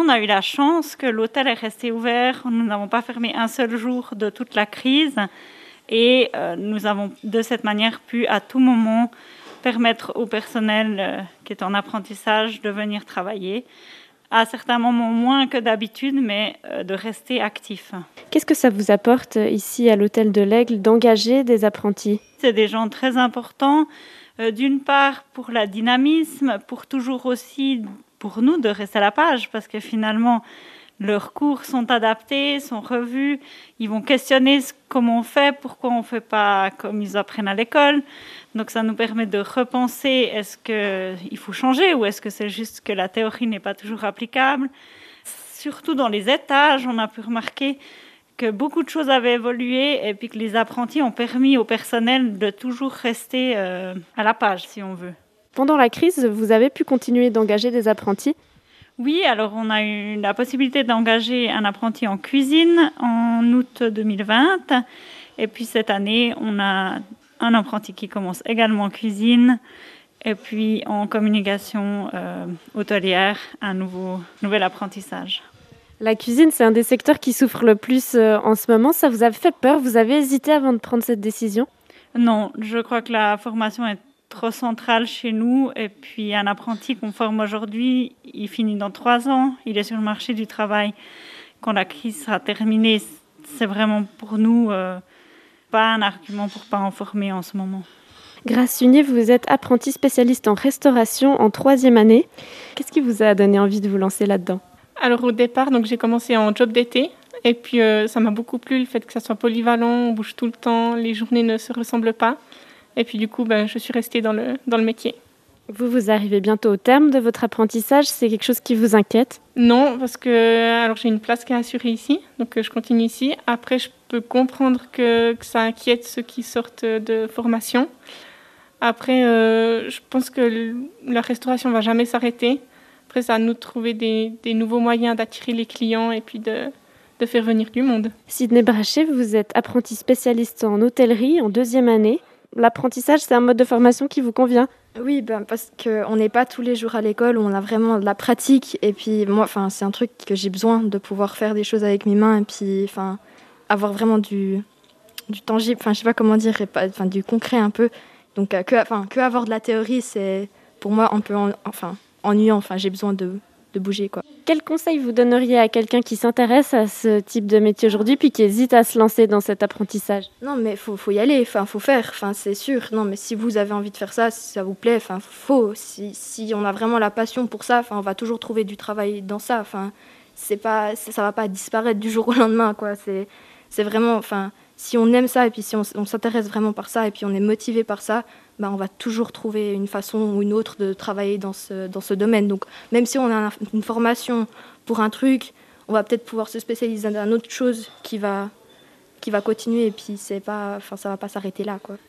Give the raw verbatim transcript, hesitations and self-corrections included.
a eu la chance que l'hôtel est resté ouvert. Nous n'avons pas fermé un seul jour de toute la crise. Et euh, nous avons de cette manière pu à tout moment permettre au personnel euh, qui est en apprentissage de venir travailler. À certains moments moins que d'habitude, mais euh, de rester actif. Qu'est-ce que ça vous apporte ici à l'Hôtel de l'Aigle d'engager des apprentis ? C'est des gens très importants, euh, d'une part pour la dynamisme, pour toujours aussi pour nous de rester à la page, parce que finalement leurs cours sont adaptés, sont revus, ils vont questionner ce, comment on fait, pourquoi on ne fait pas comme ils apprennent à l'école. Donc ça nous permet de repenser, est-ce qu'il faut changer ou est-ce que c'est juste que la théorie n'est pas toujours applicable. Surtout dans les étages, on a pu remarquer que beaucoup de choses avaient évolué et puis que les apprentis ont permis au personnel de toujours rester euh, à la page, si on veut. Pendant la crise, vous avez pu continuer d'engager des apprentis ? Oui, alors on a eu la possibilité d'engager un apprenti en cuisine en août deux mille vingt. Et puis cette année, on a un apprenti qui commence également en cuisine. Et puis en communication euh, hôtelière, un nouveau, nouvel apprentissage. La cuisine, c'est un des secteurs qui souffre le plus euh, en ce moment. Ça vous a fait peur ? Vous avez hésité avant de prendre cette décision ? Non, je crois que la formation est trop centrale chez nous. Et puis un apprenti qu'on forme aujourd'hui, il finit dans trois ans. Il est sur le marché du travail. Quand la crise sera terminée, c'est vraiment pour nous euh, pas un argument pour pas en former en ce moment. Grace Sunier, vous êtes apprentie spécialiste en restauration en troisième année. Qu'est-ce qui vous a donné envie de vous lancer là-dedans ? Alors au départ, donc, j'ai commencé en job d'été. Et puis euh, ça m'a beaucoup plu, le fait que ça soit polyvalent, on bouge tout le temps, les journées ne se ressemblent pas. Et puis du coup, ben, je suis restée dans le, dans le métier. Vous, vous arrivez bientôt au terme de votre apprentissage. C'est quelque chose qui vous inquiète ? Non, parce que alors, j'ai une place qui est assurée ici, donc euh, je continue ici. Après, je peux comprendre que, que ça inquiète ceux qui sortent de formation. Après, euh, je pense que la restauration ne va jamais s'arrêter. Après, c'est à nous de trouver des, des nouveaux moyens d'attirer les clients et puis de, de faire venir du monde. Sydney Brachet, vous êtes apprentie spécialiste en hôtellerie en deuxième année. L'apprentissage, c'est un mode de formation qui vous convient ? Oui, ben parce qu'on n'est pas tous les jours à l'école, où on a vraiment de la pratique. Et puis moi, c'est un truc que j'ai besoin de pouvoir faire des choses avec mes mains et puis avoir vraiment du, du tangible, je ne sais pas comment dire, et pas, du concret un peu. Donc euh, que, enfin, que avoir de la théorie, c'est pour moi un peu en, enfin, ennuyant. Enfin, j'ai besoin de, de bouger, quoi. Quel conseil vous donneriez à quelqu'un qui s'intéresse à ce type de métier aujourd'hui puis qui hésite à se lancer dans cet apprentissage ? Non, mais faut, faut y aller. Enfin, faut faire. Enfin, c'est sûr. Non, mais si vous avez envie de faire ça, si ça vous plaît, enfin, faut. Si, si on a vraiment la passion pour ça, enfin, on va toujours trouver du travail dans ça. Enfin, c'est pas, ça va pas disparaître du jour au lendemain, quoi. C'est, c'est vraiment, enfin. Si on aime ça et puis si on, on s'intéresse vraiment par ça et puis on est motivé par ça, ben on va toujours trouver une façon ou une autre de travailler dans ce, dans ce domaine. Donc même si on a une formation pour un truc, on va peut-être pouvoir se spécialiser dans une autre chose qui va, qui va continuer et puis c'est pas, enfin, ça ne va pas s'arrêter là, quoi.